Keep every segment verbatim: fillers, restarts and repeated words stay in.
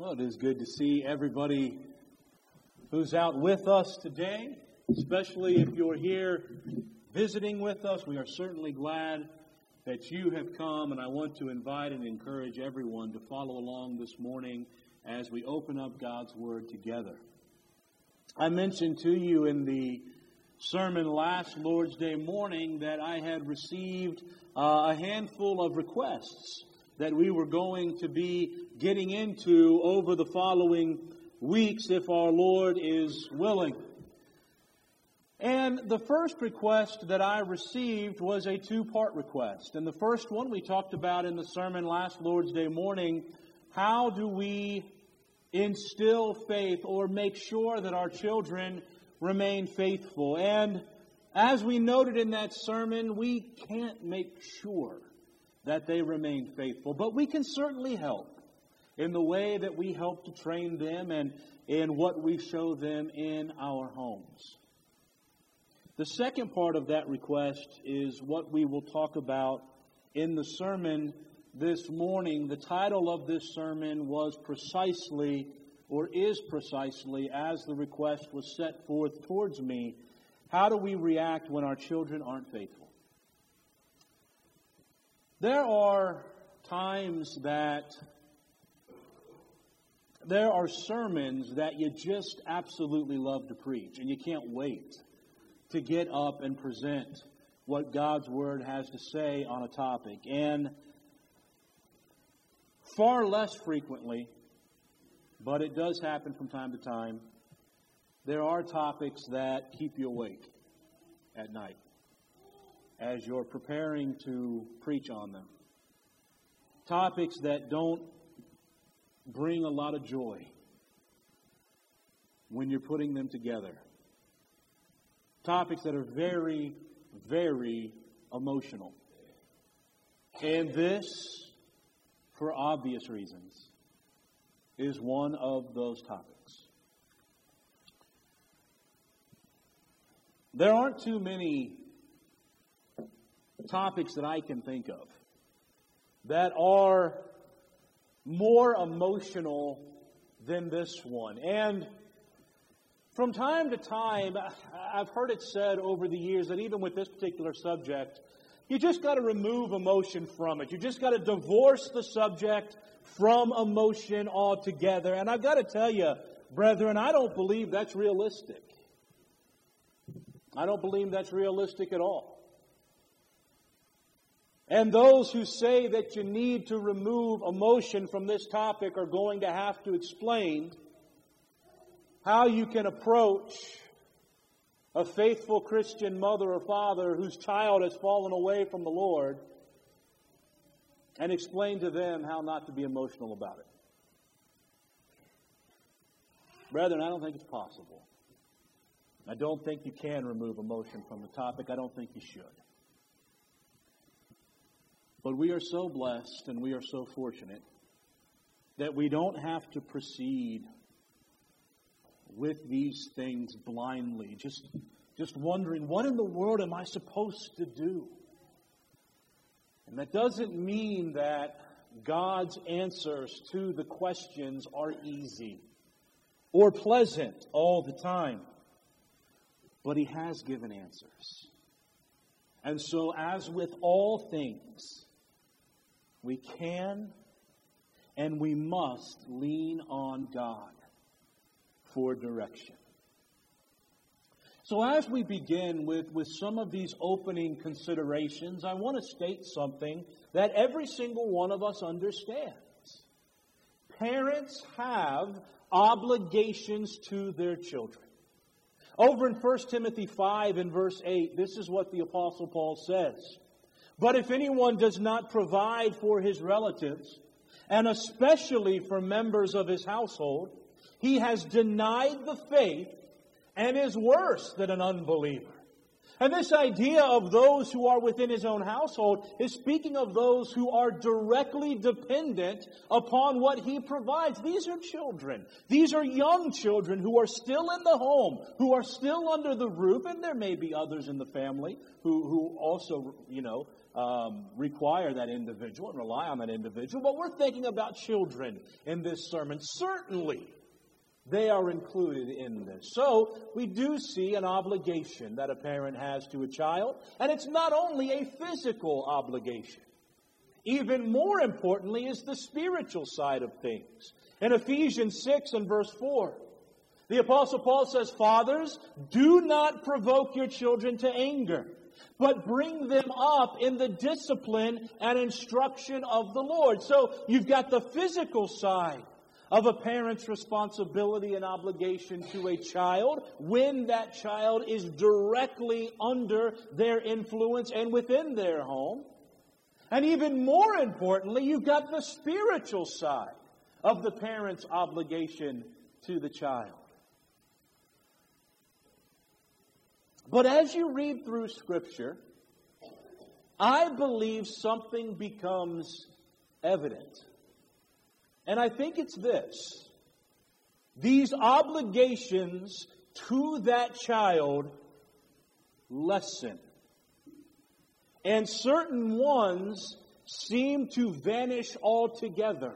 Well, it is good to see everybody who's out with us today, especially if you're here visiting with us. We are certainly glad that you have come, and I want to invite and encourage everyone to follow along this morning as we open up God's Word together. I mentioned to you in the sermon last Lord's Day morning that I had received uh, a handful of requests that we were going to be getting into over the following weeks if our Lord is willing. And the first request that I received was a two-part request. And the first one we talked about in the sermon last Lord's Day morning. How do we instill faith or make sure that our children remain faithful? And as we noted in that sermon, we can't make sure that they remain faithful. But we can certainly help in the way that we help to train them and in what we show them in our homes. The second part of that request is what we will talk about in the sermon this morning. The title of this sermon was precisely, or is precisely, as the request was set forth towards me, how do we react when our children aren't faithful? There are times that there are sermons that you just absolutely love to preach, and you can't wait to get up and present what God's Word has to say on a topic. And far less frequently, but it does happen from time to time, there are topics that keep you awake at night as you're preparing to preach on them. Topics that don't bring a lot of joy when you're putting them together. Topics that are very, very emotional. And this, for obvious reasons, is one of those topics. There aren't too many topics that I can think of that are more emotional than this one. And from time to time, I've heard it said over the years that even with this particular subject, you just got to remove emotion from it. You just got to divorce the subject from emotion altogether. And I've got to tell you, brethren, I don't believe that's realistic. I don't believe that's realistic at all. And those who say that you need to remove emotion from this topic are going to have to explain how you can approach a faithful Christian mother or father whose child has fallen away from the Lord and explain to them how not to be emotional about it. Brethren, I don't think it's possible. I don't think you can remove emotion from the topic. I don't think you should. But we are so blessed and we are so fortunate that we don't have to proceed with these things blindly, just, just wondering, what in the world am I supposed to do? And that doesn't mean that God's answers to the questions are easy or pleasant all the time. But He has given answers. And so, as with all things, we can and we must lean on God for direction. So as we begin with, with some of these opening considerations, I want to state something that every single one of us understands. Parents have obligations to their children. Over in First Timothy five and verse eight, this is what the Apostle Paul says. But if anyone does not provide for his relatives, and especially for members of his household, he has denied the faith and is worse than an unbeliever. And this idea of those who are within his own household is speaking of those who are directly dependent upon what he provides. These are children. These are young children who are still in the home, who are still under the roof, and there may be others in the family who, who also, you know, um, require that individual and rely on that individual. But we're thinking about children in this sermon. Certainly, they are included in this. So, we do see an obligation that a parent has to a child, and it's not only a physical obligation. Even more importantly is the spiritual side of things. In Ephesians six and verse four, the Apostle Paul says, "Fathers, do not provoke your children to anger, but bring them up in the discipline and instruction of the Lord." So, you've got the physical side of a parent's responsibility and obligation to a child when that child is directly under their influence and within their home. And even more importantly, you've got the spiritual side of the parent's obligation to the child. But as you read through Scripture, I believe something becomes evident. And I think it's this. These obligations to that child lessen. And certain ones seem to vanish altogether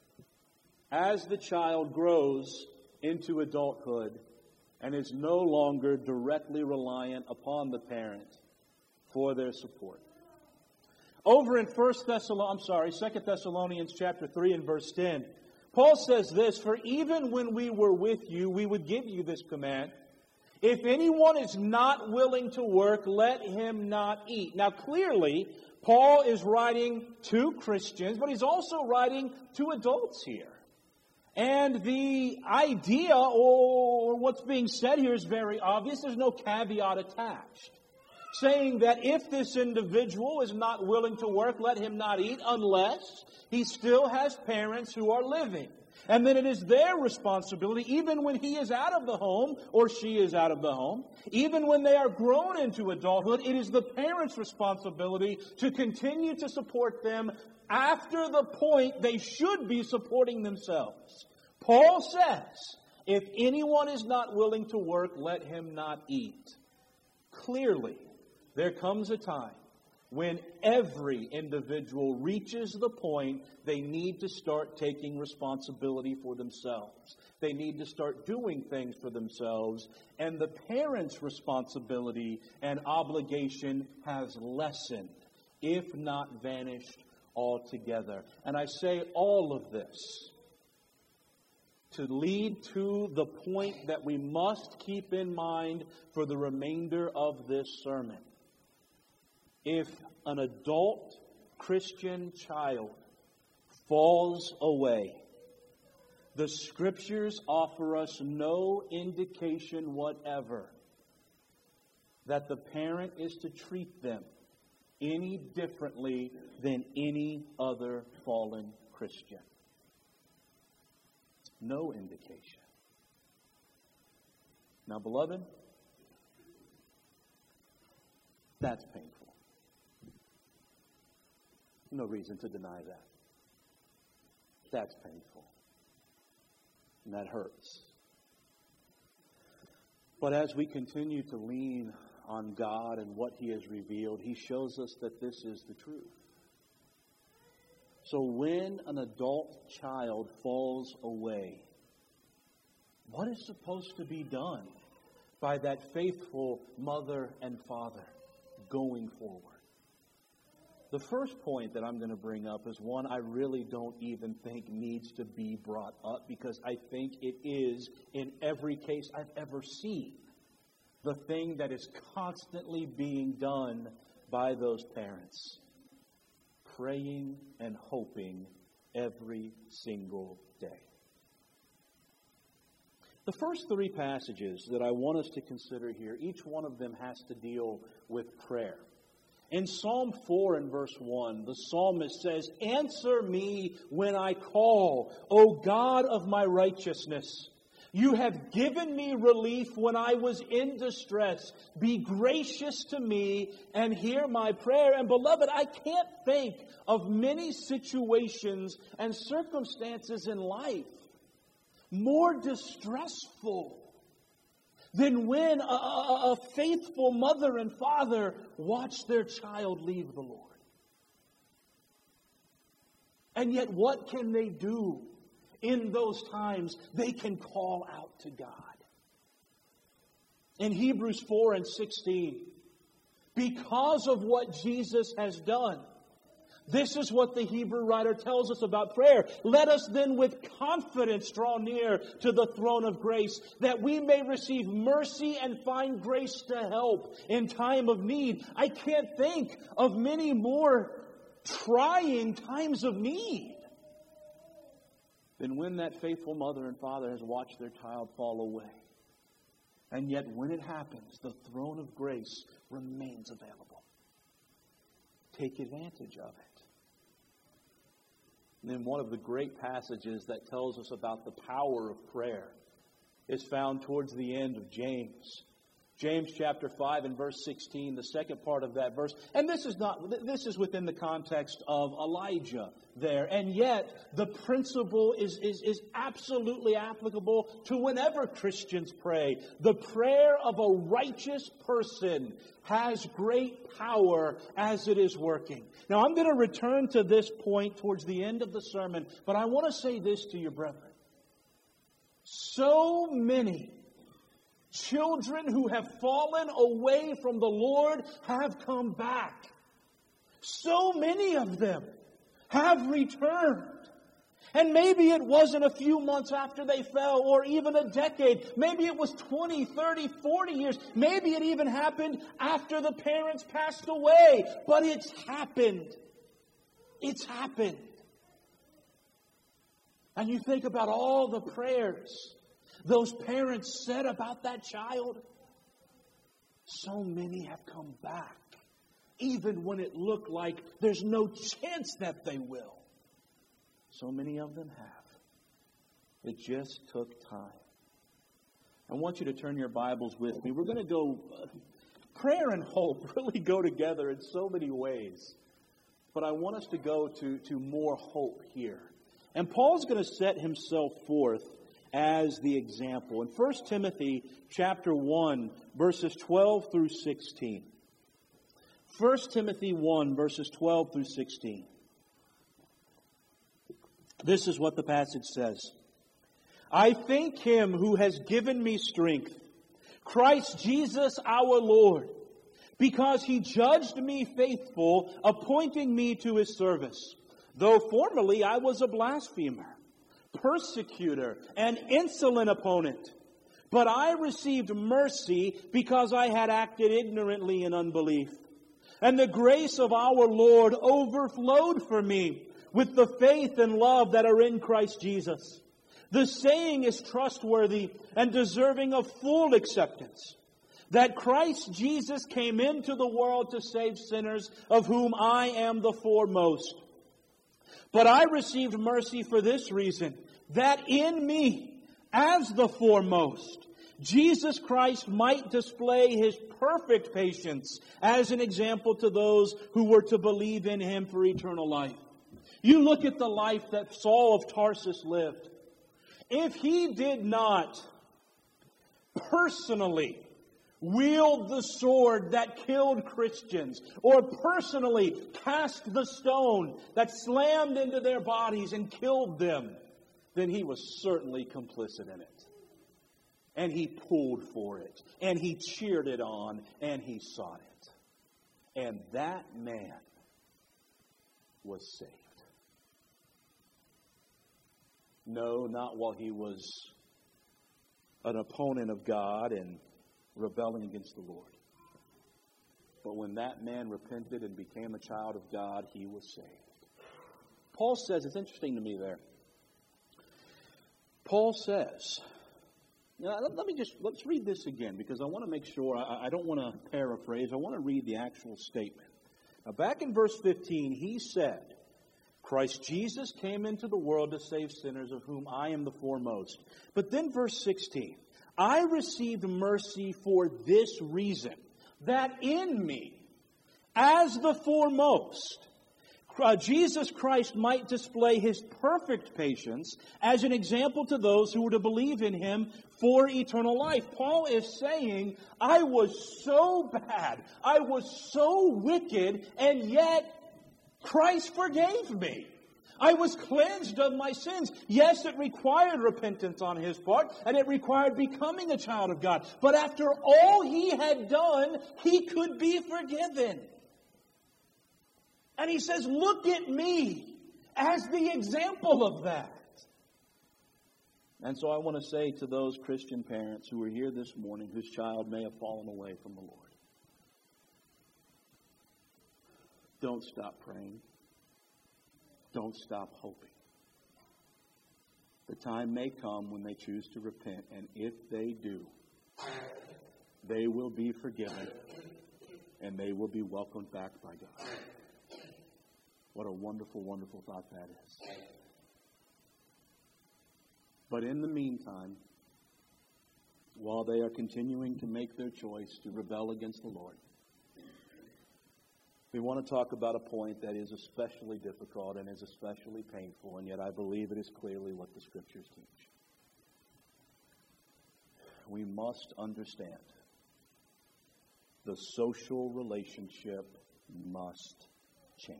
as the child grows into adulthood and is no longer directly reliant upon the parent for their support. Over in First Thessalonians, I'm sorry, Second Thessalonians chapter three and verse ten, Paul says this, "For even when we were with you, we would give you this command. If anyone is not willing to work, let him not eat." Now clearly, Paul is writing to Christians, but he's also writing to adults here. And the idea, or what's being said here, is very obvious. There's no caveat attached, saying that if this individual is not willing to work, let him not eat unless he still has parents who are living. And then it is their responsibility, even when he is out of the home or she is out of the home, even when they are grown into adulthood, it is the parents' responsibility to continue to support them after the point they should be supporting themselves. Paul says, if anyone is not willing to work, let him not eat. Clearly, there comes a time when every individual reaches the point they need to start taking responsibility for themselves. They need to start doing things for themselves. And the parent's responsibility and obligation has lessened, if not vanished altogether. And I say all of this to lead to the point that we must keep in mind for the remainder of this sermon. If an adult Christian child falls away, the Scriptures offer us no indication whatever that the parent is to treat them any differently than any other fallen Christian. No indication. Now, beloved, that's painful. No reason to deny that. That's painful. And that hurts. But as we continue to lean on God and what He has revealed, He shows us that this is the truth. So when an adult child falls away, what is supposed to be done by that faithful mother and father going forward? The first point that I'm going to bring up is one I really don't even think needs to be brought up, because I think it is, in every case I've ever seen, the thing that is constantly being done by those parents. Praying and hoping every single day. The first three passages that I want us to consider here, each one of them has to deal with prayer. In Psalm four and verse one, the psalmist says, "Answer me when I call, O God of my righteousness. You have given me relief when I was in distress. Be gracious to me and hear my prayer. And beloved, I can't think of many situations and circumstances in life more distressful than when a, a, a faithful mother and father watch their child leave the Lord. And yet what can they do? In those times, they can call out to God. In Hebrews four and sixteen, because of what Jesus has done, this is what the Hebrew writer tells us about prayer. Let us then with confidence draw near to the throne of grace, that we may receive mercy and find grace to help in time of need. I can't think of many more trying times of need than when that faithful mother and father has watched their child fall away. And yet when it happens, the throne of grace remains available. Take advantage of it. And then one of the great passages that tells us about the power of prayer is found towards the end of James. James chapter five and verse sixteen, the second part of that verse. And this is not, this is within the context of Elijah there. And yet, the principle is, is, is absolutely applicable to whenever Christians pray. The prayer of a righteous person has great power as it is working. Now, I'm going to return to this point towards the end of the sermon, but I want to say this to you, brethren. So many children who have fallen away from the Lord have come back. So many of them have returned. And maybe it wasn't a few months after they fell or even a decade. Maybe it was twenty, thirty, forty years. Maybe it even happened after the parents passed away. But it's happened. It's happened. And you think about all the prayers those parents said about that child. So many have come back, even when it looked like there's no chance that they will. So many of them have. It just took time. I want you to turn your Bibles with me. We're going to go, uh, prayer and hope really go together in so many ways. But I want us to go to, to more hope here. And Paul's going to set himself forth as the example. In First Timothy chapter one, verses twelve through sixteen. First Timothy one, verses twelve through sixteen. This is what the passage says. I thank Him who has given me strength, Christ Jesus our Lord, because He judged me faithful, appointing me to His service. Though formerly I was a blasphemer, persecutor, and insolent opponent. But I received mercy because I had acted ignorantly in unbelief. And the grace of our Lord overflowed for me with the faith and love that are in Christ Jesus. The saying is trustworthy and deserving of full acceptance, that Christ Jesus came into the world to save sinners, of whom I am the foremost. But I received mercy for this reason, that in me, as the foremost, Jesus Christ might display His perfect patience as an example to those who were to believe in Him for eternal life. You look at the life that Saul of Tarsus lived. If he did not personally wield the sword that killed Christians, or personally cast the stone that slammed into their bodies and killed them, then he was certainly complicit in it. And he pulled for it, and he cheered it on, and he sought it. And that man was saved. No, not while he was an opponent of God and rebelling against the Lord. But when that man repented and became a child of God, he was saved. Paul says, it's interesting to me there. Paul says, now let me just, let's read this again, because I want to make sure, I, I don't want to paraphrase, I want to read the actual statement. Now back in verse fifteen, he said, Christ Jesus came into the world to save sinners, of whom I am the foremost. But then verse sixteen, I received mercy for this reason, that in me, as the foremost, Jesus Christ might display His perfect patience as an example to those who were to believe in Him for eternal life. Paul is saying, I was so bad, I was so wicked, and yet Christ forgave me. I was cleansed of my sins. Yes, it required repentance on His part, and it required becoming a child of God. But after all He had done, He could be forgiven. And He says, look at me as the example of that. And so I want to say to those Christian parents who are here this morning whose child may have fallen away from the Lord, don't stop praying. Don't stop hoping. The time may come when they choose to repent, and if they do, they will be forgiven, and they will be welcomed back by God. What a wonderful, wonderful thought that is. But in the meantime, while they are continuing to make their choice to rebel against the Lord, we want to talk about a point that is especially difficult and is especially painful, and yet I believe it is clearly what the Scriptures teach. We must understand the social relationship must change.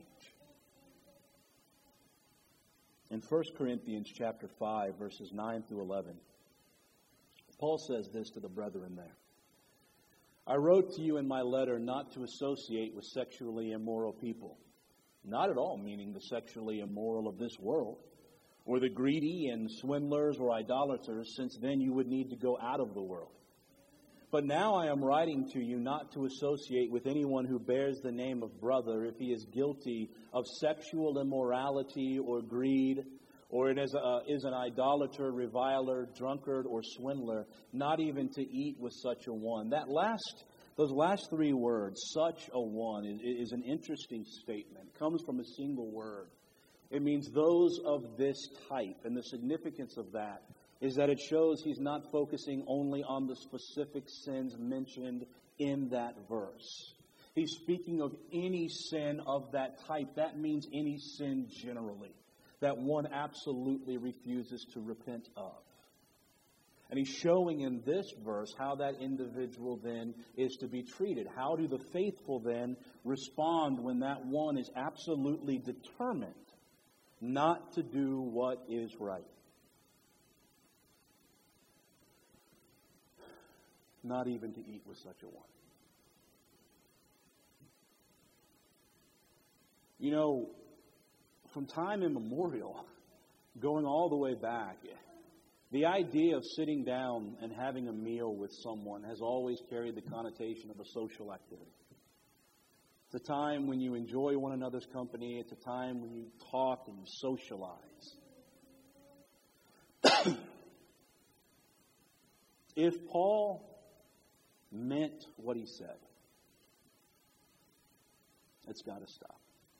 In First Corinthians chapter five, verses nine through eleven, Paul says this to the brethren there. I wrote to you in my letter not to associate with sexually immoral people. Not at all meaning the sexually immoral of this world, or the greedy and swindlers or idolaters, since then you would need to go out of the world. But now I am writing to you not to associate with anyone who bears the name of brother if he is guilty of sexual immorality or greed, or it is, a, is an idolater, reviler, drunkard, or swindler, not even to eat with such a one. That last, those last three words, such a one, is, is an interesting statement. It comes from a single word. It means those of this type, and the significance of that is that it shows he's not focusing only on the specific sins mentioned in that verse. He's speaking of any sin of that type. That means any sin generally that one absolutely refuses to repent of. And he's showing in this verse how that individual then is to be treated. How do the faithful then respond when that one is absolutely determined not to do what is right? Not even to eat with such a one. You know, from time immemorial, going all the way back, the idea of sitting down and having a meal with someone has always carried the connotation of a social activity. It's a time when you enjoy one another's company. It's a time when you talk and you socialize. If Paul meant what he said, it's got to stop.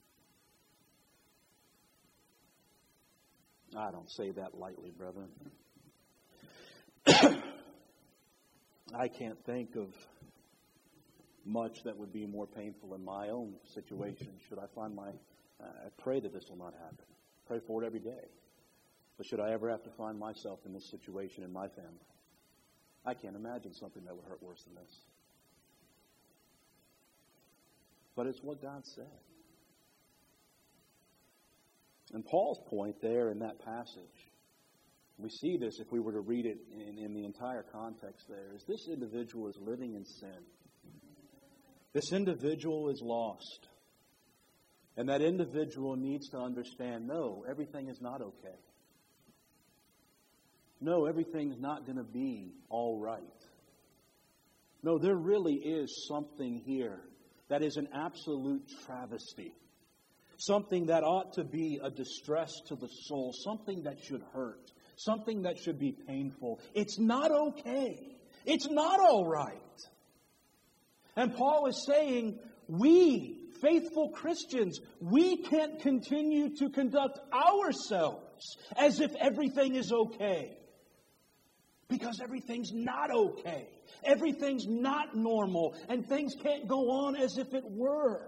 I don't say that lightly, brethren. I can't think of much that would be more painful in my own situation. Should I find my... Uh, I pray that this will not happen. Pray for it every day. But should I ever have to find myself in this situation in my family, I can't imagine something that would hurt worse than this. But it's what God said. And Paul's point there in that passage, we see this if we were to read it in, in the entire context there, is this individual is living in sin. This individual is lost. And that individual needs to understand, no, everything is not okay. No, everything's not going to be all right. No, there really is something here that is an absolute travesty. Something that ought to be a distress to the soul. Something that should hurt. Something that should be painful. It's not okay. It's not all right. And Paul is saying, we faithful Christians, we can't continue to conduct ourselves as if everything is okay. Because everything's not okay. Everything's not normal. And things can't go on as if it were.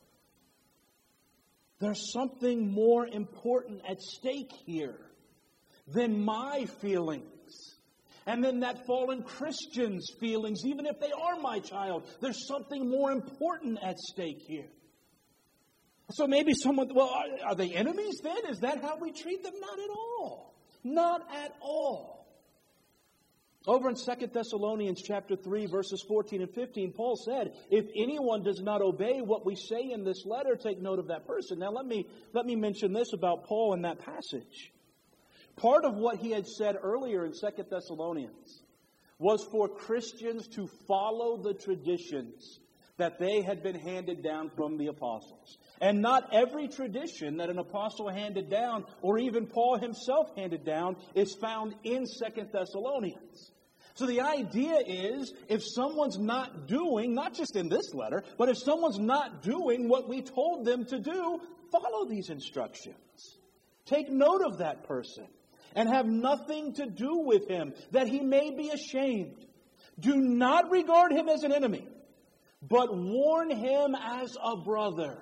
There's something more important at stake here than my feelings. And then that fallen Christian's feelings, even if they are my child. There's something more important at stake here. So maybe someone, well, are, are they enemies then? Is that how we treat them? Not at all. Not at all. Over in Second Thessalonians chapter three, verses fourteen and fifteen, Paul said, if anyone does not obey what we say in this letter, take note of that person. Now let me, let me mention this about Paul in that passage. Part of what he had said earlier in Second Thessalonians was for Christians to follow the traditions that they had been handed down from the apostles. And not every tradition that an apostle handed down, or even Paul himself handed down, is found in Second Thessalonians. So the idea is, if someone's not doing, not just in this letter, but if someone's not doing what we told them to do, follow these instructions. Take note of that person and have nothing to do with him, that he may be ashamed. Do not regard him as an enemy, but warn him as a brother.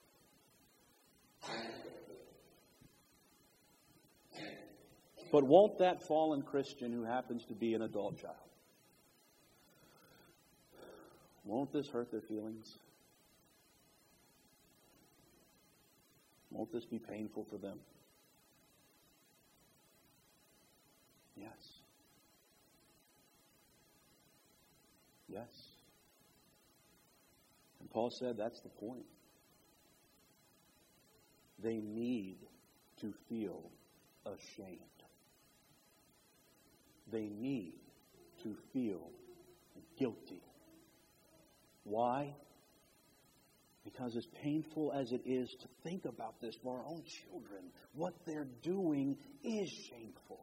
But won't that fallen Christian who happens to be an adult child, won't this hurt their feelings? Won't this be painful for them? Yes. Yes. And Paul said that's the point. They need to feel ashamed. They need to feel guilty. Why? Because as painful as it is to think about this for our own children, what they're doing is shameful.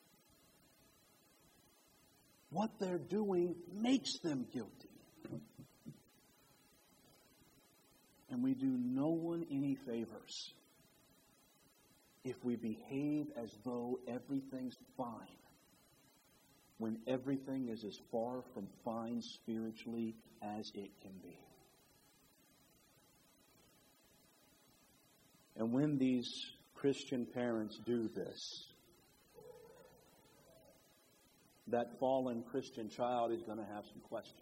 What they're doing makes them guilty. And we do no one any favors if we behave as though everything's fine, when everything is as far from fine spiritually as it can be. And when these Christian parents do this, that fallen Christian child is going to have some questions.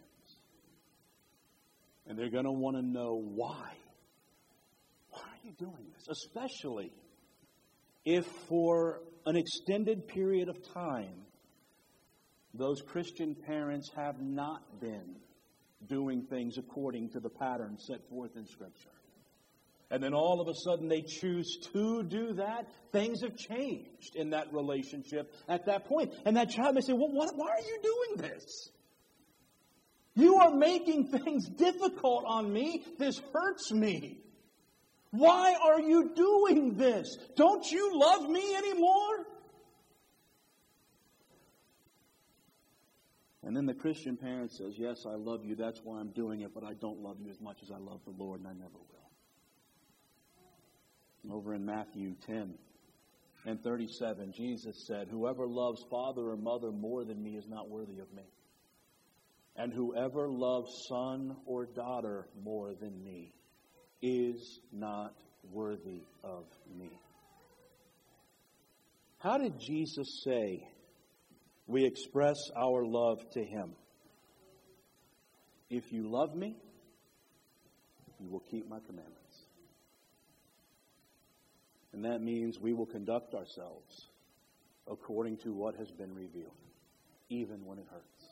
And they're going to want to know why. Why are you doing this? Especially if for an extended period of time, those Christian parents have not been doing things according to the pattern set forth in Scripture. And then all of a sudden they choose to do that. Things have changed in that relationship at that point. And that child may say, well, what, why are you doing this? You are making things difficult on me. This hurts me. Why are you doing this? Don't you love me anymore? And then the Christian parent says, yes, I love you. That's why I'm doing it. But I don't love you as much as I love the Lord, and I never will. Over in Matthew ten and thirty-seven, Jesus said, whoever loves father or mother more than me is not worthy of me. And whoever loves son or daughter more than me is not worthy of me. How did Jesus say we express our love to Him? If you love me, you will keep my commandments. And that means we will conduct ourselves according to what has been revealed, even when it hurts.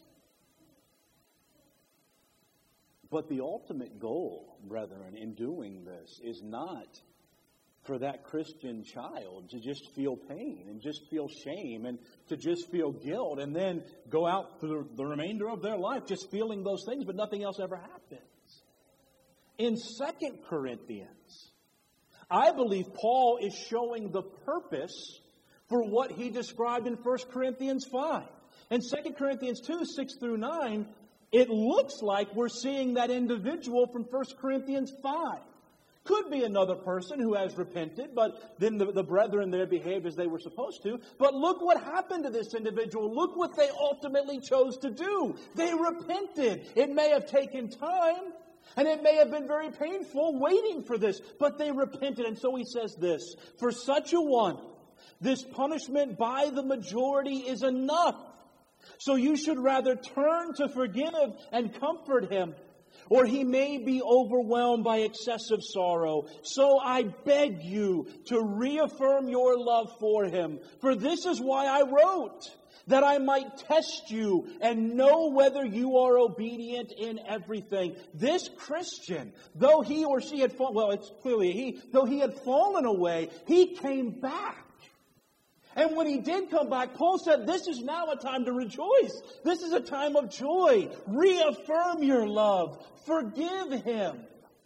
But the ultimate goal, brethren, in doing this is not for that Christian child to just feel pain and just feel shame and to just feel guilt and then go out through the remainder of their life just feeling those things, but nothing else ever happens. In Second Corinthians, I believe Paul is showing the purpose for what he described in First Corinthians five. In Second Corinthians two, six through nine, it looks like we're seeing that individual from First Corinthians five. Could be another person who has repented, but then the, the brethren there behaved as they were supposed to. But look what happened to this individual. Look what they ultimately chose to do. They repented. It may have taken time, and it may have been very painful waiting for this, but they repented. And so he says this, for such a one, this punishment by the majority is enough. So you should rather turn to forgive and comfort him, or he may be overwhelmed by excessive sorrow. So I beg you to reaffirm your love for him. For this is why I wrote, that I might test you and know whether you are obedient in everything. This Christian, though he or she had fallen, well, it's clearly he, though he had fallen away, he came back. And when he did come back, Paul said, this is now a time to rejoice. This is a time of joy. Reaffirm your love. Forgive him.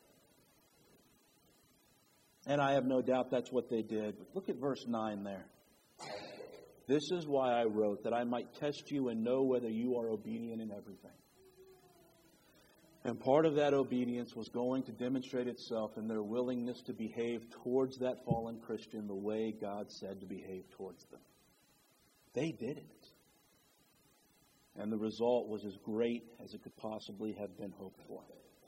And I have no doubt that's what they did. Look at verse nine there. This is why I wrote, that I might test you and know whether you are obedient in everything. And part of that obedience was going to demonstrate itself in their willingness to behave towards that fallen Christian the way God said to behave towards them. They did it. And the result was as great as it could possibly have been hoped for.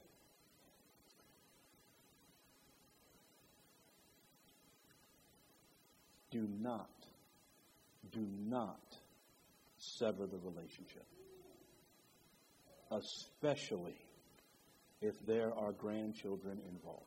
Do not, do not sever the relationship. Especially if there are grandchildren involved.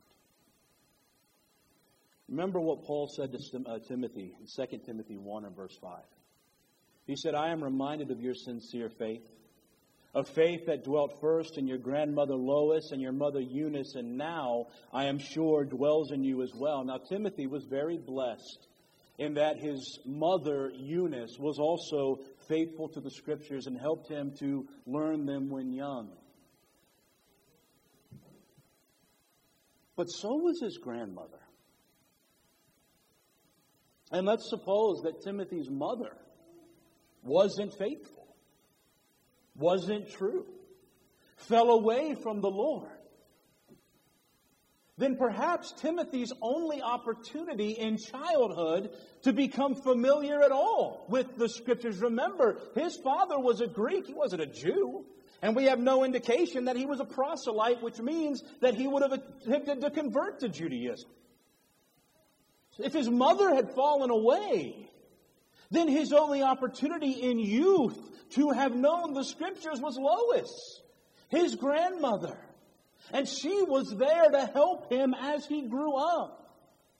Remember what Paul said to uh, Timothy in Second Timothy one and verse five. He said, I am reminded of your sincere faith, a faith that dwelt first in your grandmother Lois and your mother Eunice, and now, I am sure, dwells in you as well. Now, Timothy was very blessed in that his mother Eunice was also faithful to the Scriptures and helped him to learn them when young. But so was his grandmother. And let's suppose that Timothy's mother wasn't faithful, wasn't true, fell away from the Lord. Then perhaps Timothy's only opportunity in childhood to become familiar at all with the Scriptures. Remember, his father was a Greek, he wasn't a Jew. And we have no indication that he was a proselyte, which means that he would have attempted to convert to Judaism. If his mother had fallen away, then his only opportunity in youth to have known the Scriptures was Lois, his grandmother. And she was there to help him as he grew up.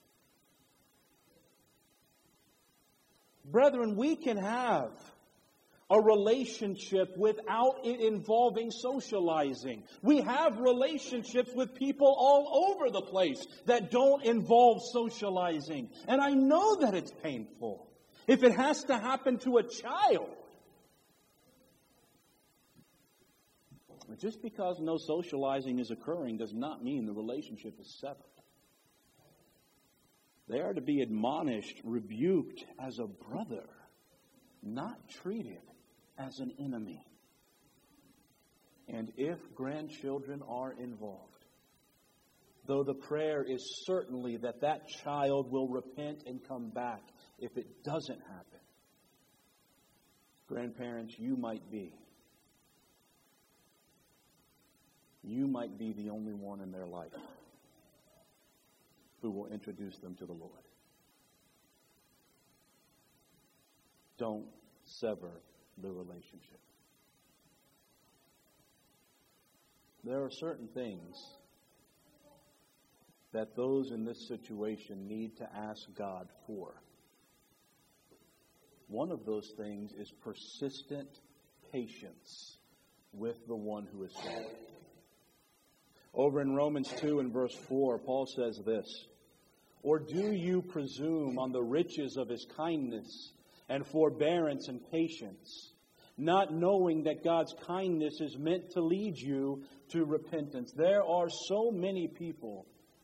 Brethren, we can have a relationship without it involving socializing. We have relationships with people all over the place that don't involve socializing. And I know that it's painful if it has to happen to a child. But just because no socializing is occurring does not mean the relationship is severed. They are to be admonished, rebuked as a brother, not treated as an enemy. And if grandchildren are involved, though the prayer is certainly that that child will repent and come back, if it doesn't happen, grandparents, you might be. You might be the only one in their life who will introduce them to the Lord. Don't sever the relationship. There are certain things that those in this situation need to ask God for. One of those things is persistent patience with the one who is saved. Over in Romans two and verse four, Paul says this, or do you presume on the riches of his kindness and forbearance and patience, not knowing that God's kindness is meant to lead you to repentance? There are so many people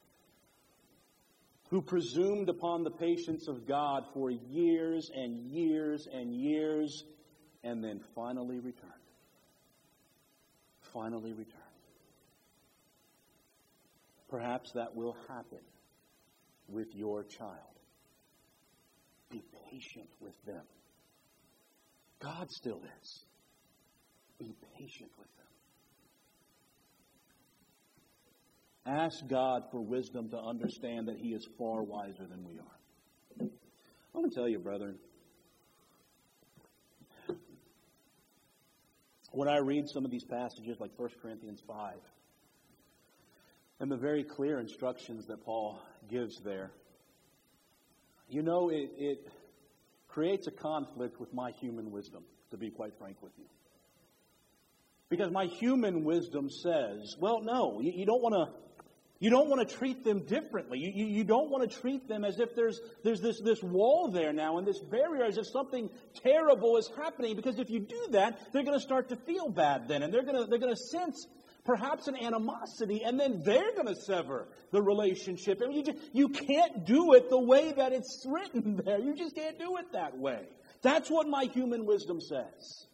who presumed upon the patience of God for years and years and years, and then finally returned. Finally returned. Perhaps that will happen with your child. Be patient with them. God still is. Be patient with them. Ask God for wisdom to understand that He is far wiser than we are. I want to tell you, brethren, when I read some of these passages like First Corinthians five, and the very clear instructions that Paul gives there, you know, it, it creates a conflict with my human wisdom, to be quite frank with you. Because my human wisdom says, well, no, you, you don't want to you don't want to treat them differently. You, you, you don't want to treat them as if there's there's this, this wall there now and this barrier, as if something terrible is happening. Because if you do that, they're going to start to feel bad then, and they're going to they're going to sense perhaps an animosity, and then they're going to sever the relationship. I mean, you, just, you can't do it the way that it's written there. You just can't do it that way. That's what my human wisdom says.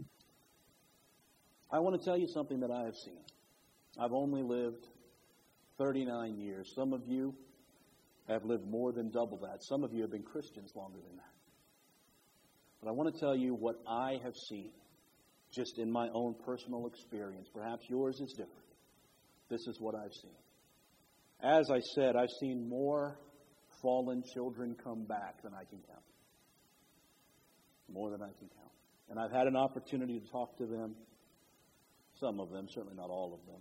I want to tell you something that I have seen. I've only lived thirty-nine years. Some of you have lived more than double that. Some of you have been Christians longer than that. But I want to tell you what I have seen just in my own personal experience. Perhaps yours is different. This is what I've seen. As I said, I've seen more fallen children come back than I can count. More than I can count. And I've had an opportunity to talk to them. Some of them, certainly not all of them.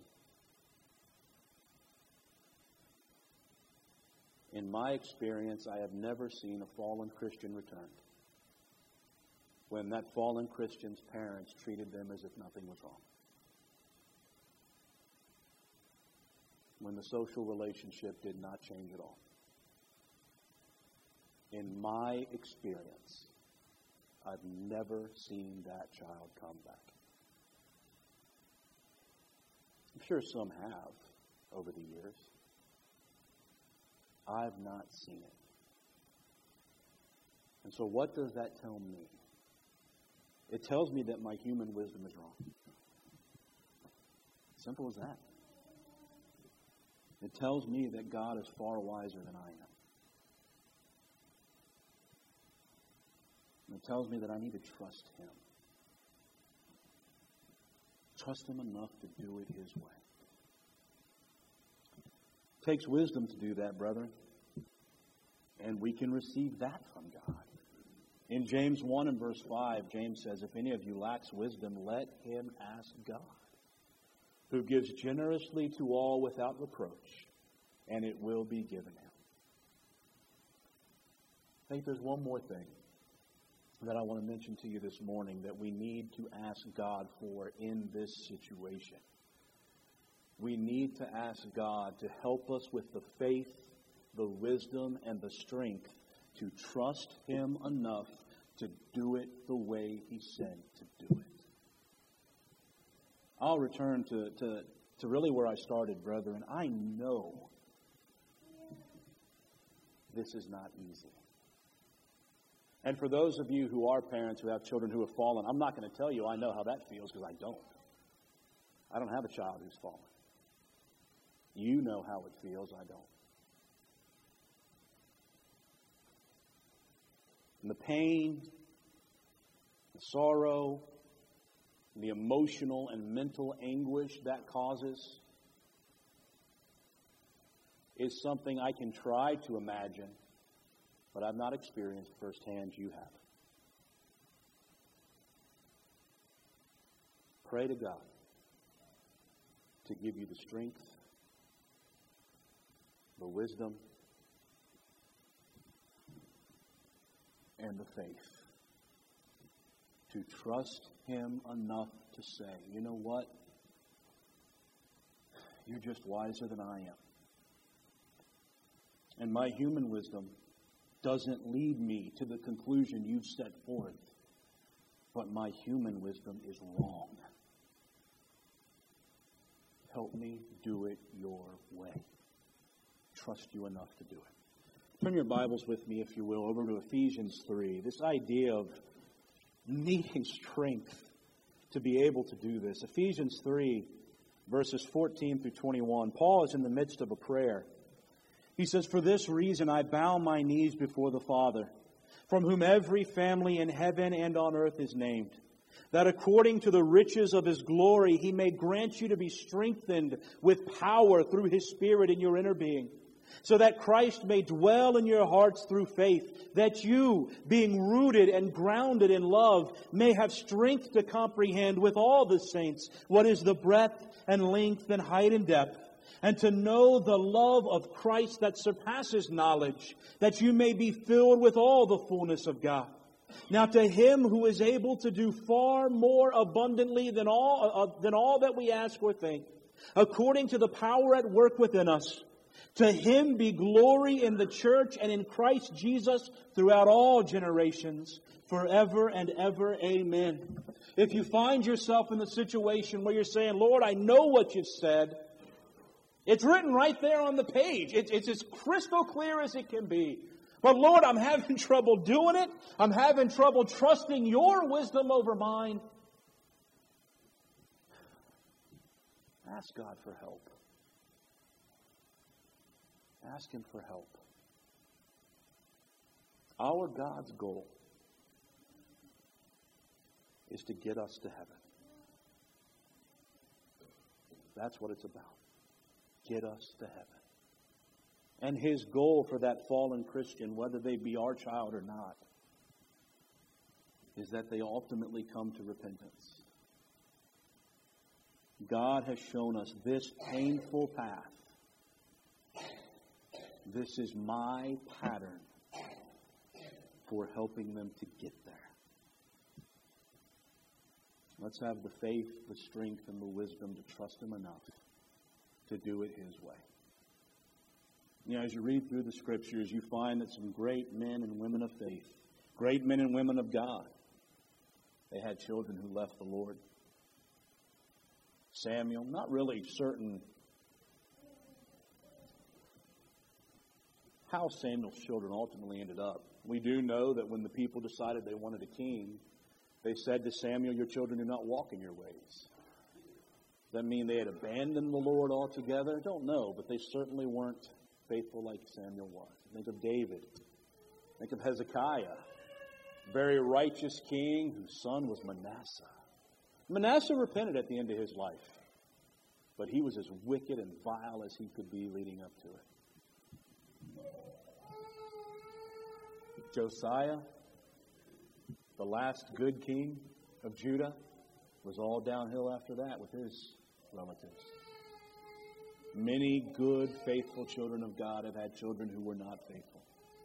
In my experience, I have never seen a fallen Christian returned when that fallen Christian's parents treated them as if nothing was wrong. When the social relationship did not change at all. In my experience, I've never seen that child come back. I'm sure some have over the years. I've not seen it. And so what does that tell me? It tells me that my human wisdom is wrong. Simple as that. It tells me that God is far wiser than I am. And it tells me that I need to trust Him. Trust Him enough to do it His way. It takes wisdom to do that, brethren. And we can receive that from God. In James one and verse five, James says, if any of you lacks wisdom, let him ask God, who gives generously to all without reproach, and it will be given him. I think there's one more thing that I want to mention to you this morning that we need to ask God for in this situation. We need to ask God to help us with the faith, the wisdom, and the strength to trust Him enough to do it the way He said to do it. I'll return to, to, to really where I started, brethren. I know this is not easy. And for those of you who are parents who have children who have fallen, I'm not going to tell you I know how that feels, because I don't. I don't have a child who's fallen. You know how it feels, I don't. And the pain, the sorrow, the emotional and mental anguish that causes is something I can try to imagine, but I've not experienced firsthand. You have. Pray to God to give you the strength, the wisdom, and the faith to trust Him enough to say, you know what? You're just wiser than I am. And my human wisdom doesn't lead me to the conclusion you've set forth, but my human wisdom is wrong. Help me do it your way. Trust you enough to do it. Turn your Bibles with me, if you will, over to Ephesians three. This idea of needing strength to be able to do this. Ephesians three, verses fourteen through twenty-one. Paul is in the midst of a prayer. He says, "For this reason I bow my knees before the Father, from whom every family in heaven and on earth is named, that according to the riches of His glory He may grant you to be strengthened with power through His Spirit in your inner being, so that Christ may dwell in your hearts through faith, that you, being rooted and grounded in love, may have strength to comprehend with all the saints what is the breadth and length and height and depth, and to know the love of Christ that surpasses knowledge, that you may be filled with all the fullness of God. Now to Him who is able to do far more abundantly than all, uh, than all that we ask or think, according to the power at work within us, to Him be glory in the church and in Christ Jesus throughout all generations, forever and ever. Amen." If you find yourself in the situation where you're saying, "Lord, I know what you've said," it's written right there on the page. It, it's as crystal clear as it can be. But Lord, I'm having trouble doing it. I'm having trouble trusting your wisdom over mine. Ask God for help. Ask Him for help. Our God's goal is to get us to heaven. That's what it's about. Get us to heaven. And His goal for that fallen Christian, whether they be our child or not, is that they ultimately come to repentance. God has shown us this painful path. This is my pattern for helping them to get there. Let's have the faith, the strength, and the wisdom to trust Him enough to do it His way. You know, as you read through the Scriptures, you find that some great men and women of faith, great men and women of God, they had children who left the Lord. Samuel, not really certain how Samuel's children ultimately ended up. We do know that when the people decided they wanted a king, they said to Samuel, "Your children do not walk in your ways." Does that mean they had abandoned the Lord altogether? I don't know, but they certainly weren't faithful like Samuel was. Think of David. Think of Hezekiah, very righteous king whose son was Manasseh. Manasseh repented at the end of his life, but he was as wicked and vile as he could be leading up to it. Josiah, the last good king of Judah, was all downhill after that with his relatives. Many good, faithful children of God have had children who were not faithful.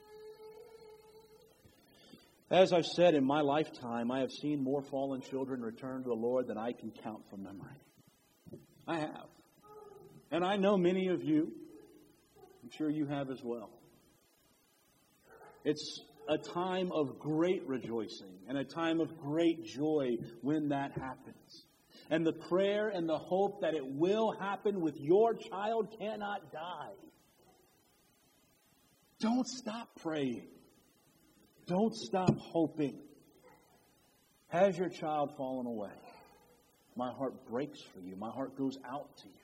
As I've said, in my lifetime, I have seen more fallen children return to the Lord than I can count from memory. I have. And I know many of you. I'm sure you have as well. It's a time of great rejoicing and a time of great joy when that happens. And the prayer and the hope that it will happen with your child cannot die. Don't stop praying. Don't stop hoping. Has your child fallen away? My heart breaks for you. My heart goes out to you.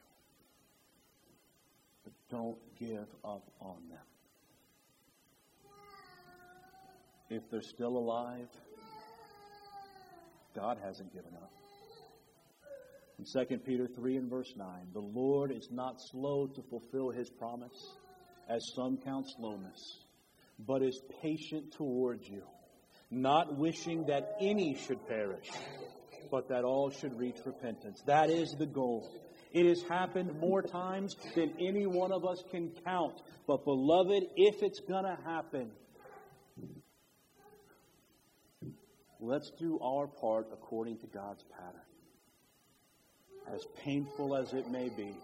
But don't give up on them. If they're still alive, God hasn't given up. In Second Peter three and verse nine, the Lord is not slow to fulfill His promise, as some count slowness, but is patient towards you, not wishing that any should perish, but that all should reach repentance. That is the goal. It has happened more times than any one of us can count. But beloved, if it's going to happen, let's do our part according to God's pattern. As painful as it may be,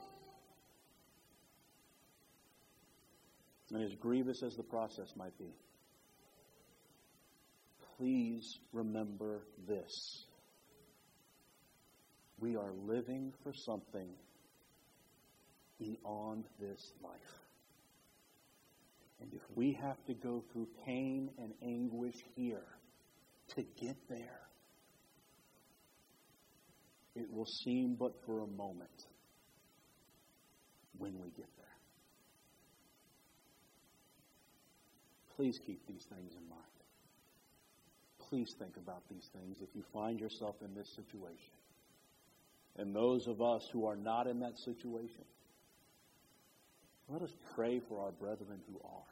and as grievous as the process might be, please remember this. We are living for something beyond this life. And if we have to go through pain and anguish here to get there, it will seem but for a moment. when we get there. Please keep these things in mind. Please think about these things if you find yourself in this situation. And those of us who are not in that situation, let us pray for our brethren who are.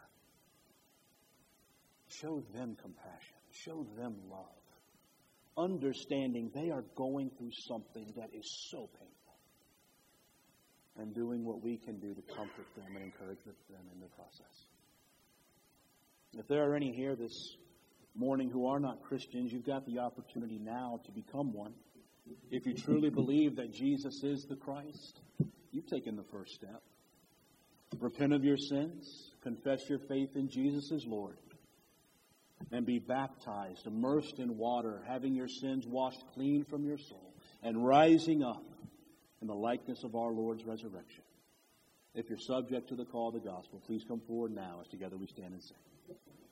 Show them compassion. Show them love. Understanding they are going through something that is so painful. And doing what we can do to comfort them and encourage them in the process. If there are any here this morning who are not Christians, you've got the opportunity now to become one. If you truly believe that Jesus is the Christ, you've taken the first step. Repent of your sins, confess your faith in Jesus as Lord, and be baptized, immersed in water, having your sins washed clean from your soul, and rising up in the likeness of our Lord's resurrection. If you're subject to the call of the gospel, please come forward now as together we stand and sing.